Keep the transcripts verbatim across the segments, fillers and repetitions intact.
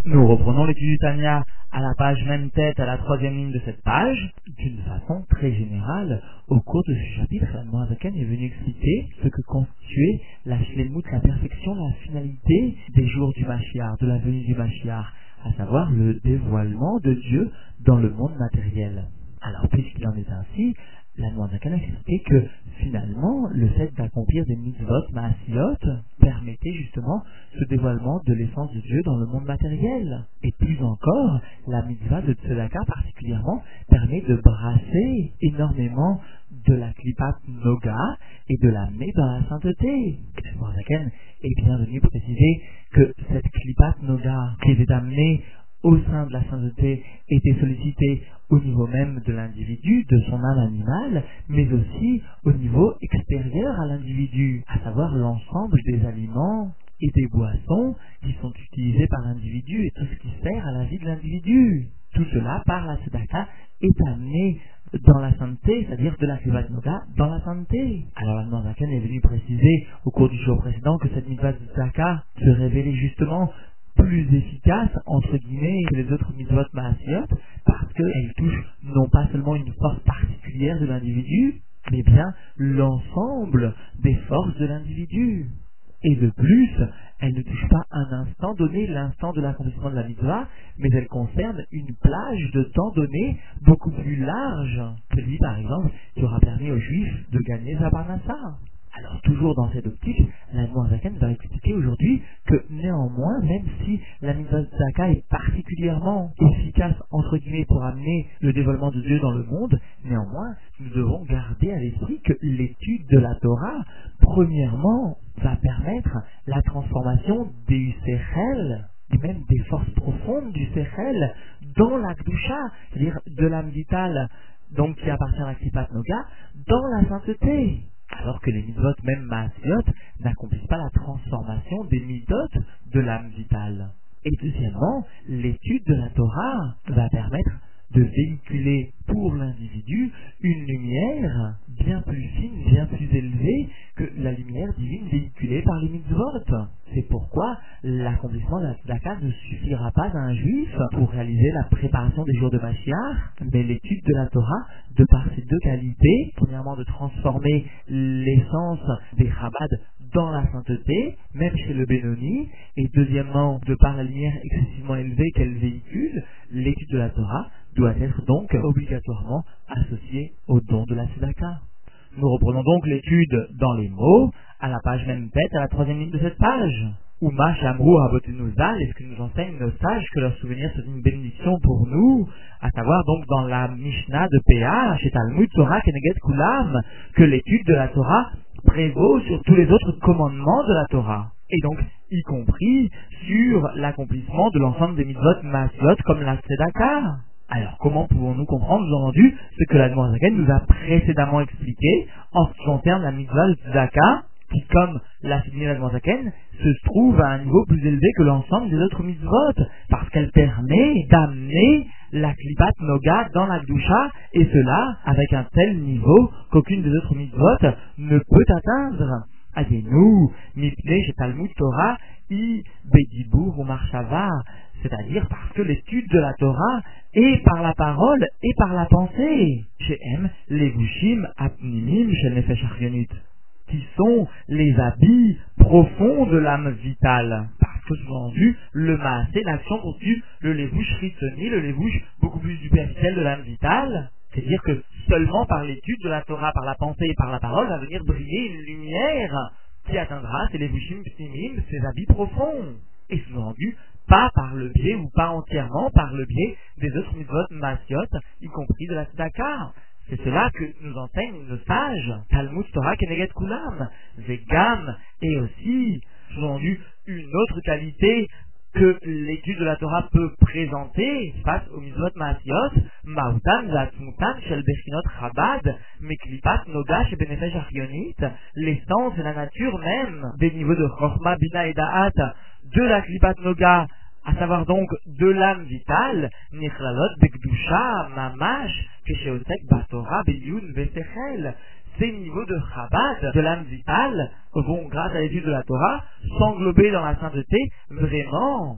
Nous reprenons l'étude du Tanya à la page même tête, à la troisième ligne de cette page. D'une façon très générale, au cours de ce chapitre, la Moazaken est venue expliquer ce que constituait la shlemut, la perfection, la finalité des jours du Mashiach, de la venue du Mashiach, à savoir le dévoilement de Dieu dans le monde matériel. Alors, puisqu'il en est ainsi, la Moazaken a expliqué que finalement, le fait d'accomplir des mitzvot maasiot permettait justement ce dévoilement de l'essence de Dieu dans le monde matériel. Et plus encore, la mitzvah de Tzedaka particulièrement permet de brasser énormément de la klipat noga et de l'amener dans la sainteté. La Moazaken est bien venu préciser que cette klipat noga qui était amenée au sein de la sainteté était sollicitée au niveau même de l'individu, de son âme animale, mais aussi au niveau extérieur à l'individu, à savoir l'ensemble des aliments et des boissons qui sont utilisés par l'individu et tout ce qui sert à la vie de l'individu. Tout cela, par la tzedaka, est amené dans la sainteté, c'est-à-dire de la klipat noga dans la sainteté. Alors la Moazaken est venue préciser au cours du jour précédent que cette mitzvah de tzedaka se révélait justement plus efficace, entre guillemets, que les autres mitzvot maasiot, parce qu'elle touche non pas seulement une force particulière de l'individu, mais bien l'ensemble des forces de l'individu. Et de plus, elle ne touche pas un instant donné, l'instant de l'accomplissement de la mitzvah, mais elle concerne une plage de temps donné beaucoup plus large, celui par exemple qui aura permis aux Juifs de gagner sa parnassa. Alors toujours dans cette optique, la Moazaken va expliquer aujourd'hui que néanmoins, même si la mitzvah de tzedaka est particulièrement efficace entre guillemets pour amener le dévoilement de Dieu dans le monde, néanmoins nous devons garder à l'esprit que l'étude de la Torah, premièrement, va permettre la transformation des sechel et même des forces profondes du sechel dans la kedusha, c'est-à-dire de l'âme vitale, donc qui appartient à la klipat noga, dans la sainteté. Alors que les mitzvot, même maasiot, n'accomplissent pas la transformation des mitzvot de l'âme vitale. Et deuxièmement, l'étude de la Torah va permettre de véhiculer pour l'individu une lumière bien plus fine, bien plus élevée que la lumière divine véhiculée par les mitzvot. C'est pourquoi l'accomplissement de la tzedaka ne suffira pas à un juif pour réaliser la préparation des jours de Mashiach, mais l'étude de la Torah, de par ses deux qualités, premièrement de transformer l'essence des Chabad dans la sainteté, même chez le Benoni, et deuxièmement, de par la lumière excessivement élevée qu'elle véhicule, l'étude de la Torah doit être donc obligatoirement associée au don de la tzedaka. Nous reprenons donc l'étude dans les mots, à la page même tête, à la troisième ligne de cette page. Uma Shamru Rabotenu Zal, est-ce que nous enseignent nos sages que leur souvenir soit une bénédiction pour nous, à savoir donc dans la Mishnah de Péa, chez Talmud Torah Keneged Kulam, que l'étude de la Torah prévaut sur tous les autres commandements de la Torah, et donc y compris sur l'accomplissement de l'ensemble des mitzvot maasiot comme la tzedaka. Alors, comment pouvons-nous comprendre, sous-entendu, ce que la Moazaken nous a précédemment expliqué en ce qui concerne la mitzvah de tzedaka, qui, comme l'a souligné la Moazaken, se trouve à un niveau plus élevé que l'ensemble des autres mitzvot, parce qu'elle permet d'amener la klipat noga dans la kedusha, et cela avec un tel niveau qu'aucune des autres mitzvot ne peut atteindre. Adenu, mipne chez Talmud Torah, i bedibur ou marshava, c'est-à-dire parce que l'étude de la Torah est par la parole et par la pensée. Chez M, les vushim apnimim chez Nefesh Achionit, qui sont les habits profonds de l'âme vitale. Parce que souvent vu, le maasé, l'action constitue le levouche ritsoni, le levouche beaucoup plus superficiel de l'âme vitale. C'est-à-dire que seulement par l'étude de la Torah, par la pensée et par la parole, va venir briller une lumière qui atteindra ces levushim pnimim, ces habits profonds. Et sous-entendu, pas par le biais ou pas entièrement par le biais des autres mitzvot maasiot, y compris de la tzedaka. C'est cela que nous enseignent nos sages, Talmud Torah Keneged Kulam, Vegam, et aussi, sous-entendu, une autre qualité que l'étude de la Torah peut présenter face aux mitzvot maasiot, Mautan, Zatzmutan, Shel Bechinot Chabad, Meklipat, Noga, Shel Benefesh Achionit, l'essence et la nature même des niveaux de Chochma, Bina et Da'at, de la Klipat Noga, à savoir donc de l'âme vitale, Nichlalot, Bekdusha, Mamash, Kesheosek, Batora, Beyun, Vesechel. Ces niveaux de Chabad, de l'âme vitale, vont, grâce à l'étude de la Torah, s'englober dans la sainteté vraiment.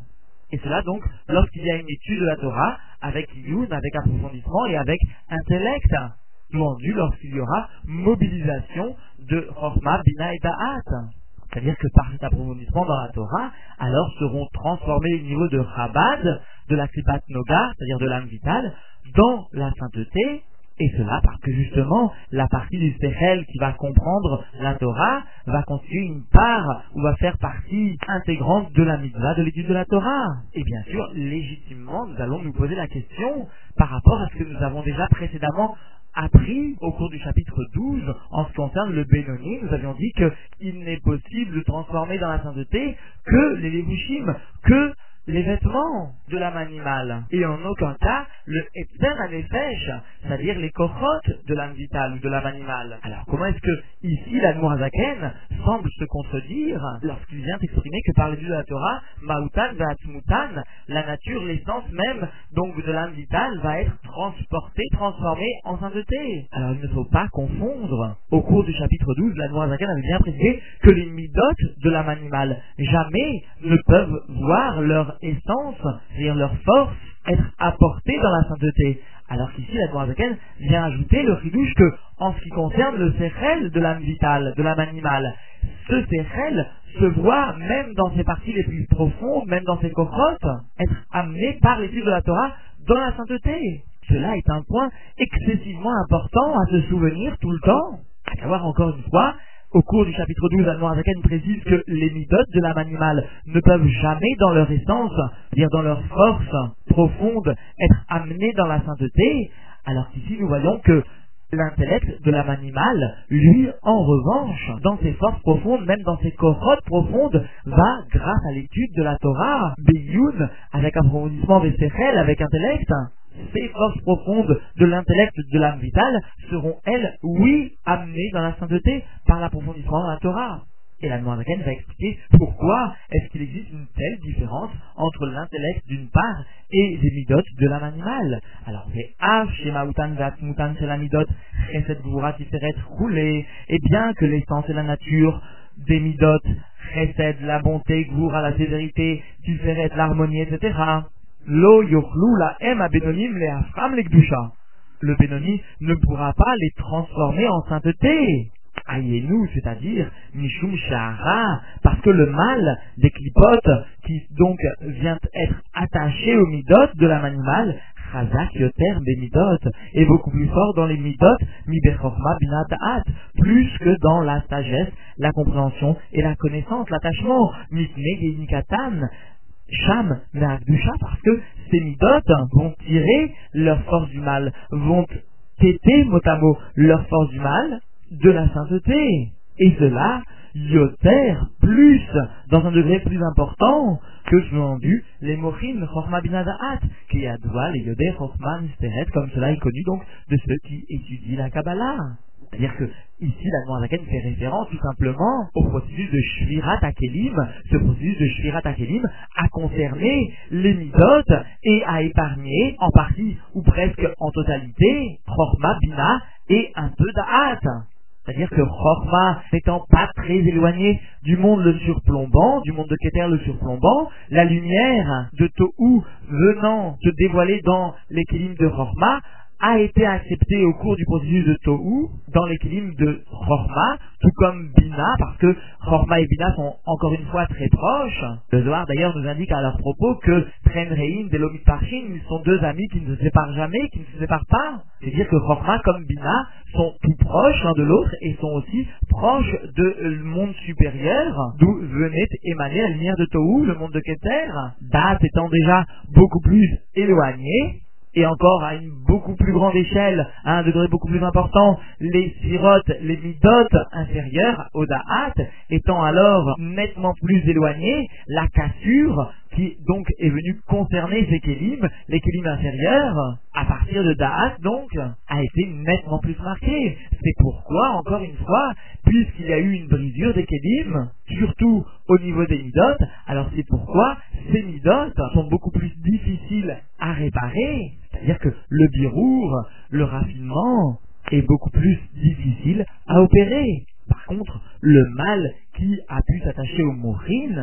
Et cela donc lorsqu'il y a une étude de la Torah avec iyun, avec approfondissement et avec intellect. Sous-entendu lorsqu'il y aura mobilisation de Chokhmah, Bina et Da'at. C'est-à-dire que par cet approfondissement dans la Torah, alors seront transformés les niveaux de Chabad, de la Klipat Noga, c'est-à-dire de l'âme vitale, dans la sainteté. Et cela parce que justement, la partie du Sechel qui va comprendre la Torah va constituer une part ou va faire partie intégrante de la mitzvah, de l'étude de la Torah. Et bien sûr, légitimement, nous allons nous poser la question par rapport à ce que nous avons déjà précédemment appris au cours du chapitre douze en ce qui concerne le Benoni. Nous avions dit qu'il n'est possible de transformer dans la sainteté que les levushim, que les vêtements de l'âme animale, et en aucun cas le Epser Hanefesh, c'est-à-dire les kochot de l'âme vitale ou de l'âme animale. Alors comment est-ce que ici l'Admour Hazaken semble se contredire lorsqu'il vient exprimer que par l'étude de la Torah, Ma'utan Va'atzmutan, la nature, l'essence même donc de l'âme vitale va être transportée, transformée en sainteté. Alors il ne faut pas confondre. Au cours du chapitre douze, l'Admour Hazaken avait bien précisé que les midot de l'âme animale jamais ne peuvent voir leur essence, c'est-à-dire leur force, être apportée dans la sainteté. Alors qu'ici, la Admour Hazaken vient ajouter le chidouche que, en ce qui concerne le sechel de l'âme vitale, de l'âme animale, ce sechel se voit, même dans ses parties les plus profondes, même dans ses kochot, être amené par l'étude de la Torah dans la sainteté. Cela est un point excessivement important à se souvenir tout le temps. À savoir encore une fois, au cours du chapitre douze, l'Admour Hazaken précise que les midot de l'âme animale ne peuvent jamais, dans leur essence, c'est-à-dire dans leur force profonde, être amenés dans la sainteté, alors qu'ici nous voyons que l'intellect de l'âme animale, lui, en revanche, dans ses forces profondes, même dans ses kochot profondes, va, grâce à l'étude de la Torah, Beyun, avec approfondissement des sechel, avec intellect, ces forces profondes de l'intellect de l'âme vitale seront, elles, oui, amenées dans la sainteté par l'approfondissement de la Torah. Et l'Admour Hazaken va expliquer pourquoi est-ce qu'il existe une telle différence entre l'intellect d'une part et les midot de l'âme animale. Alors, c'est Av, Shema Utan, Vatmutan, c'est la midot, Chesed, Gvura, Tiferet, roulé, et bien que l'essence et la nature des midot, Chesed, la bonté, Gvura, la sévérité, Tiferet, l'harmonie, et cetera, Lo yochlu la em a Benonim le afram le kdusha. Le Benoni ne pourra pas les transformer en sainteté. Ayenu, c'est-à-dire Mishum Shahara, parce que le mal des clipotes, qui donc vient être attaché aux midot de l'âme animale, Chazak Yoter Bemidot, est beaucoup plus fort dans les midot, Mi Bechorma Bina Da'at, plus que dans la sagesse, la compréhension et la connaissance, l'attachement, Mitne Yenikatan, Sham Me'akdusha, parce que ces midot vont tirer leur force du mal, vont téter mot à mot leur force du mal de la sainteté. Et cela, yoter, plus, dans un degré plus important que, sous-entendu, les mochin, chorma binadaat, qui yadwa, les yoder, chorma, nisteret, comme cela est connu donc de ceux qui étudient la Kabbalah. C'est-à-dire que, ici, l'Admour Hazaken fait référence tout simplement au processus de Shvirat HaKelim. Ce processus de Shvirat HaKelim a concerné les midot et a épargné, en partie ou presque en totalité, Chorma, Bina et un peu Da'at. C'est-à-dire que Chorma, n'étant pas très éloigné du monde le surplombant, du monde de Keter le surplombant, la lumière de Tohu venant se dévoiler dans les Kelim de Chorma a été acceptée au cours du processus de Tohu dans les Kelim de Chorma, tout comme Bina, parce que Chorma et Bina sont encore une fois très proches. Le Zohar d'ailleurs nous indique à leur propos que Tren Rein, Delomit Parchin, ils sont deux amis qui ne se séparent jamais, qui ne se séparent pas. C'est-à-dire que Chorma comme Bina sont tout proches l'un de l'autre et sont aussi proches de le monde supérieur, d'où venait émaner la lumière de Tohu, le monde de Keter. Da'at étant déjà beaucoup plus éloigné, et encore à une beaucoup plus grande échelle, à un degré beaucoup plus important, les sirotes, les midot inférieures au da'at, étant alors nettement plus éloignés, la cassure, qui donc est venue concerner ces kélim, les kélim inférieurs, à partir de da'at donc, a été nettement plus marquée. C'est pourquoi, encore une fois, puisqu'il y a eu une brisure des kélim, surtout au niveau des midot, alors c'est pourquoi ces midot sont beaucoup plus difficiles à réparer. C'est-à-dire que le birour, le raffinement, est beaucoup plus difficile à opérer. Par contre, le mal qui a pu s'attacher aux mourines,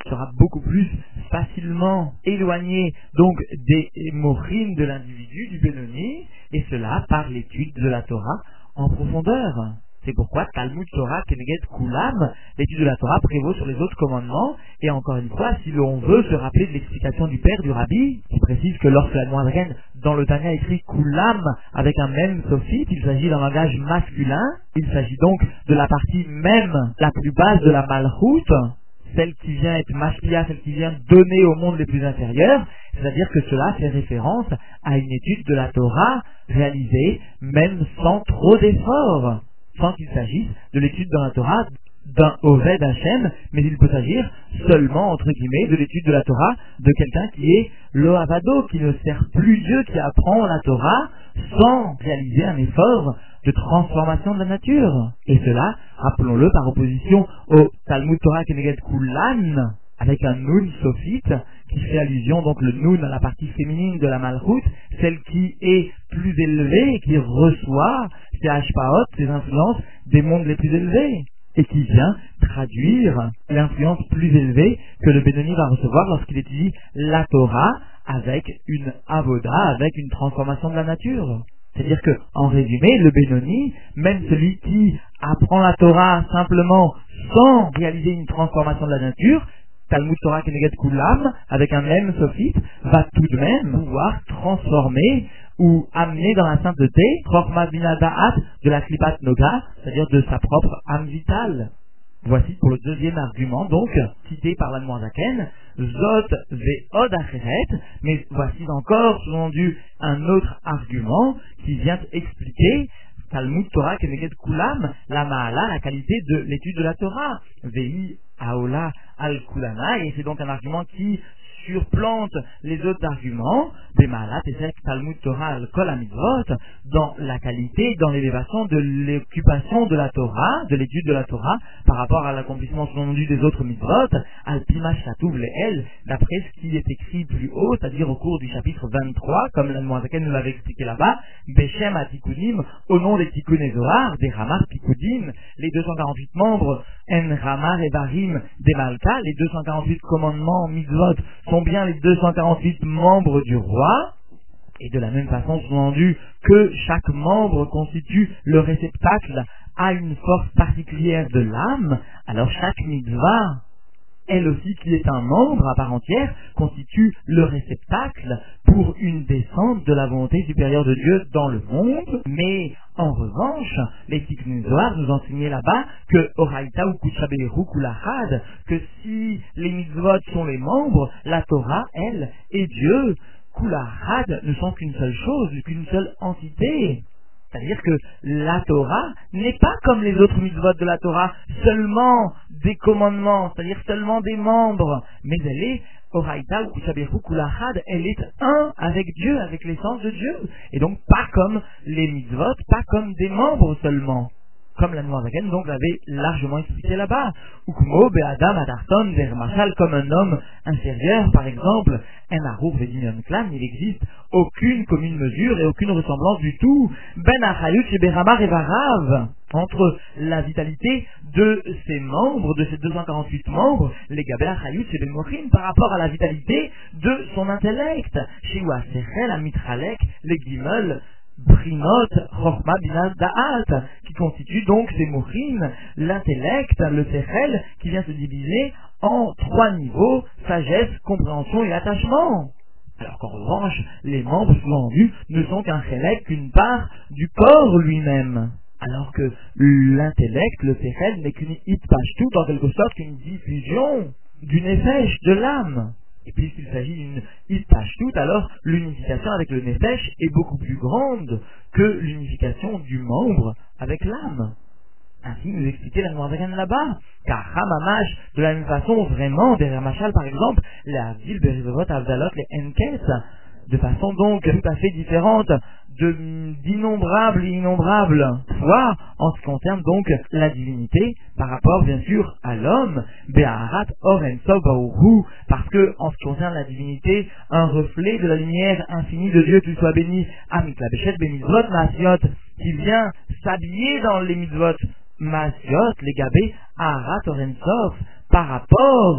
sera beaucoup plus facilement éloigné donc des mochines de l'individu, du Benoni, et cela par l'étude de la Torah en profondeur. C'est pourquoi Talmud Torah Keneged Kulam, l'étude de la Torah prévaut sur les autres commandements, et encore une fois, si l'on veut se rappeler de l'explication du père du Rabbi, qui précise que lorsque la moindre dans le Tanya écrit Kulam avec un même sophite, il s'agit d'un langage masculin, il s'agit donc de la partie même la plus basse de la Malchut, celle qui vient être mashpia, celle qui vient donner au monde les plus inférieurs, c'est-à-dire que cela fait référence à une étude de la Torah réalisée même sans trop d'efforts, sans qu'il s'agisse de l'étude dans la Torah d'un Oved Hashem, mais il peut s'agir seulement, entre guillemets, de l'étude de la Torah de quelqu'un qui est l'Ohavado, qui ne sert plus Dieu, qui apprend la Torah sans réaliser un effort de transformation de la nature. Et cela, rappelons-le, par opposition au Talmud Torah Keneged Kulan, avec un Nun sophite, qui fait allusion, donc le Nun à la partie féminine de la Malchut, celle qui est plus élevée et qui reçoit ses Hashpaot, ses influences des mondes les plus élevés, et qui vient traduire l'influence plus élevée que le Benoni va recevoir lorsqu'il étudie la Torah avec une avoda, avec une transformation de la nature. C'est-à-dire que, en résumé, le Benoni, même celui qui apprend la Torah simplement sans réaliser une transformation de la nature, Talmud Torah Keneged Kulam, avec un même sophite, va tout de même pouvoir transformer ou amener dans la sainteté Chorma Bina Da'at de la Klipat Noga, c'est-à-dire de sa propre âme vitale. Voici pour le deuxième argument, donc, cité par l'Admor Zaken, Zot Ve'od Acheret, mais voici encore, sous-entendu, un autre argument qui vient expliquer Talmud Torah Keneged Kulam, la Ma'ala, la qualité de l'étude de la Torah, Ve'i Aola Al Kulana, et c'est donc un argument qui surplante les autres arguments des Mahalat et celles Talmud Torah al Kol HaMitzvot dans la qualité, dans l'élévation de l'occupation de la Torah, de l'étude de la Torah par rapport à l'accomplissement sous-entendu des autres mitzvot, al Pimash Chatuv Le'el, d'après ce qui est écrit plus haut, c'est-à-dire au cours du chapitre vingt-trois, comme l'Admor Zaken nous l'avait expliqué là-bas, Beshem Atikunim, au nom des Tikkun et Zohar, des Ramar Pikudim, les deux cent quarante-huit membres, En Ramar et Barim des Malka, les deux cent quarante-huit commandements mitzvot sont bien les deux cent quarante-huit membres du roi, et de la même façon, sous-entendu que chaque membre constitue le réceptacle à une force particulière de l'âme, alors chaque mitzvah, elle aussi qui est un membre à part entière, constitue le réceptacle pour une descente de la volonté supérieure de Dieu dans le monde. Mais en revanche, les Tikkun Zohar nous enseignaient là-bas que Oraita ou Kuchaberu Kulahad, que si les mitzvot sont les membres, la Torah, elle, et Dieu, Kulahad, ne sont qu'une seule chose, qu'une seule entité. C'est-à-dire que la Torah n'est pas comme les autres mitzvot de la Torah, seulement des commandements, c'est-à-dire seulement des membres, mais elle est Oraita ou Kushaberu Kulahad, elle est un avec Dieu, avec l'essence de Dieu, et donc pas comme les mitzvot, pas comme des membres seulement. Comme l'Admor Zaken donc l'avait largement expliqué là-bas. Ukmo be'adam adarton vermachal, comme un homme inférieur, par exemple, un arour vedinion clan, il n'existe aucune commune mesure et aucune ressemblance du tout. Ben achayut et beramar et varav, entre la vitalité de ces membres, de ces deux cent quarante-huit membres, les gabé achayut et benmochim, par rapport à la vitalité de son intellect. Shiwa sechel amitralek, les gimel, Brinot, Chorma, Bina, Da'at, qui constitue donc ces mochim, l'intellect, le sechel, qui vient se diviser en trois niveaux, sagesse, compréhension et attachement. Alors qu'en revanche, les membres sous-entendus ne sont qu'un chélek, qu'une part du corps lui-même. Alors que l'intellect, le sechel, n'est qu'une hitpashtout, en quelque sorte qu'une diffusion du nefesh, de l'âme. Et puisqu'il s'agit d'une hitpashtout, alors l'unification avec le nefesh est beaucoup plus grande que l'unification du membre avec l'âme. Ainsi nous expliquait l'Admor Zaken là-bas. Car Hamamash, de la même façon, vraiment, derrière Machal par exemple, la ville Berivot Avdalot, les Enkes, de façon donc tout à fait différente de, d'innombrables et innombrables fois en ce qui concerne donc la divinité par rapport bien sûr à l'homme, Be'aharat Or Ensof Baoru, parce que en ce qui concerne la divinité, un reflet de la lumière infinie de Dieu, qu'il soit béni, Amikla Bechet Benizvot Masiot, qui vient s'habiller dans les mitzvot Masiot, les gabés, Aharat Or Ensof, par rapport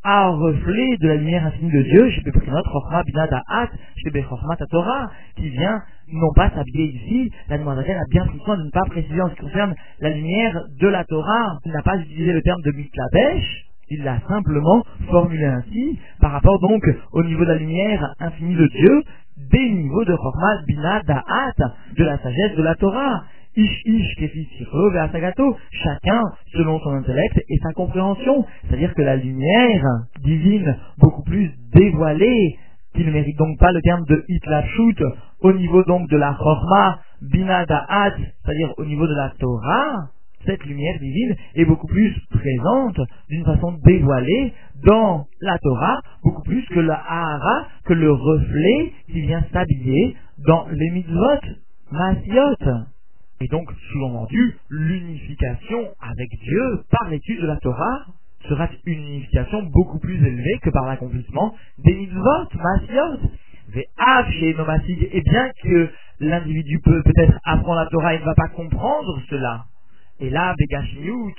un reflet de la lumière infinie de Dieu, chez Beprinot, Chochma, Bina, Da'at, chez Bechorma, Torah, qui vient non pas s'habiller ici. La Noirzaken a bien pris soin de ne pas préciser en ce qui concerne la lumière de la Torah. Il n'a pas utilisé le terme de Mitlabesh, il l'a simplement formulé ainsi, par rapport donc au niveau de la lumière infinie de Dieu, des niveaux de Chochma, Bina, Da'at, de la sagesse de la Torah. Ish ish kefi siro ve'asagato, chacun selon son intellect et sa compréhension, c'est-à-dire que la lumière divine beaucoup plus dévoilée, qui ne mérite donc pas le terme de hitlachut, au niveau donc de la chorma bina da'at, c'est-à-dire au niveau de la Torah, cette lumière divine est beaucoup plus présente, d'une façon dévoilée, dans la Torah, beaucoup plus que la hara, que le reflet qui vient s'habiller dans les mitzvot, maasiot. Et donc, sous-entendu, l'unification avec Dieu par l'étude de la Torah sera une unification beaucoup plus élevée que par l'accomplissement des mitzvot, maasiot. Ve'av chez nomasig, et bien que l'individu peut peut-être apprendre la Torah, il ne va pas comprendre cela. Et là, begashmiut,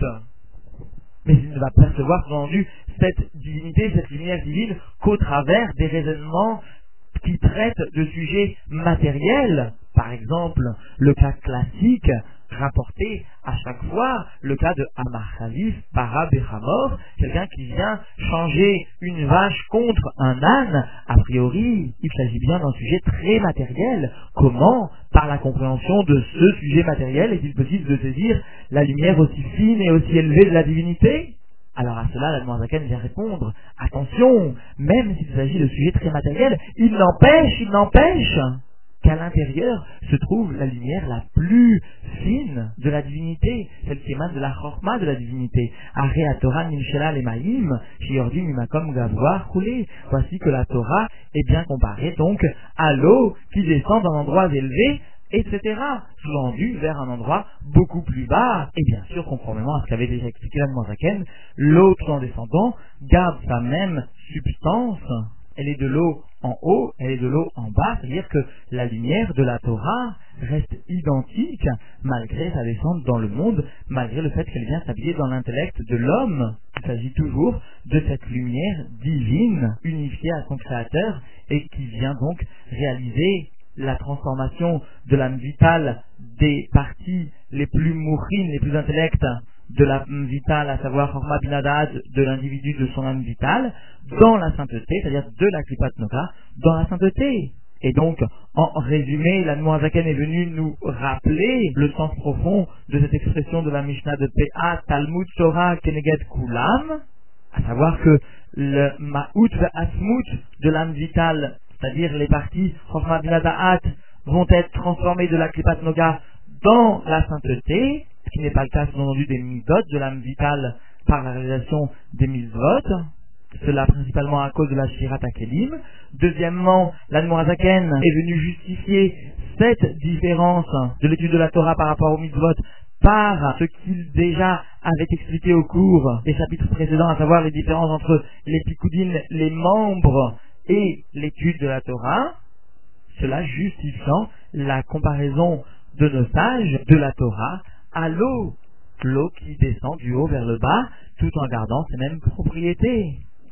mais il ne va percevoir, sous-entendu, cette divinité, cette lumière divine qu'au travers des raisonnements qui traitent de sujets matériels. Par exemple, le cas classique rapporté à chaque fois, le cas de Amar Khalif, Para Bechamor, quelqu'un qui vient changer une vache contre un âne. A priori, il s'agit bien d'un sujet très matériel. Comment, par la compréhension de ce sujet matériel, est-il possible de saisir la lumière aussi fine et aussi élevée de la divinité? Alors à cela, la Noirzaken vient répondre, attention, même s'il s'agit de sujets très matériels, il n'empêche, il n'empêche qu'à l'intérieur se trouve la lumière la plus fine de la divinité, celle qui émane de la chorma de la divinité. Aré à Torah nimshela lemaim, shiordi mimakom gavoar roulé. Voici que la Torah est bien comparée donc à l'eau qui descend d'un endroit élevé, et cetera, sous-entendu vers un endroit beaucoup plus bas. Et bien sûr, conformément à ce qu'avait déjà expliqué la Noirzaken, l'eau tout en descendant garde sa même substance. Elle est de l'eau en haut, elle est de l'eau en bas, c'est-à-dire que la lumière de la Torah reste identique malgré sa descente dans le monde, malgré le fait qu'elle vient s'habiller dans l'intellect de l'homme. Il s'agit toujours de cette lumière divine, unifiée à son Créateur, et qui vient donc réaliser la transformation de l'âme vitale des parties les plus mourines, les plus intellectes de l'âme vitale, à savoir Chorma Binadad, de l'individu de son âme vitale, dans la sainteté, c'est-à-dire de la Klipat Noga, dans la sainteté. Et donc, en résumé, la Noirzaken est venue nous rappeler le sens profond de cette expression de la Mishnah de P A, Talmud Torah Keneged Kulam, à savoir que le Ma'ut Ve'asmut de l'âme vitale, c'est-à-dire les parties Chorma Binadad, vont être transformées de la Klipat Noga dans la sainteté, ce qui n'est pas le cas sous-entendu des mitzvot, de l'âme vitale par la réalisation des mitzvot, cela principalement à cause de la Shirat HaKelim. Deuxièmement, la Noirzaken est venue justifier cette différence de l'étude de la Torah par rapport aux mitzvot par ce qu'il déjà avait expliqué au cours des chapitres précédents, à savoir les différences entre les pikoudines, les membres et l'étude de la Torah, cela justifiant la comparaison de nos sages de la Torah à l'eau, l'eau qui descend du haut vers le bas, tout en gardant ses mêmes propriétés.